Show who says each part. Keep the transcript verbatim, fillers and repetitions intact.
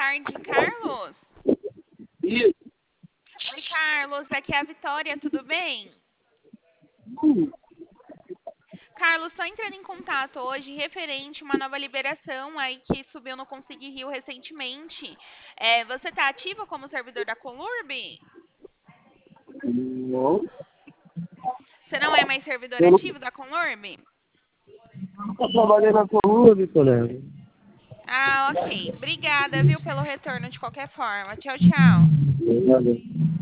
Speaker 1: tarde, Carlos?
Speaker 2: Isso.
Speaker 1: Oi, Carlos, aqui é a Vitória, tudo bem?
Speaker 2: Hum,
Speaker 1: Carlos, só entrando em contato hoje referente a uma nova liberação aí que subiu no Consig Rio recentemente. É, você está ativo como servidor da Colurb?
Speaker 2: Não.
Speaker 1: Você não é mais servidor
Speaker 2: Eu
Speaker 1: ativo da Colurb?
Speaker 2: nunca trabalhei na coluna, Vitória.
Speaker 1: Ah, ok. Obrigada, viu, pelo retorno de qualquer forma. Tchau, tchau.
Speaker 2: Valeu.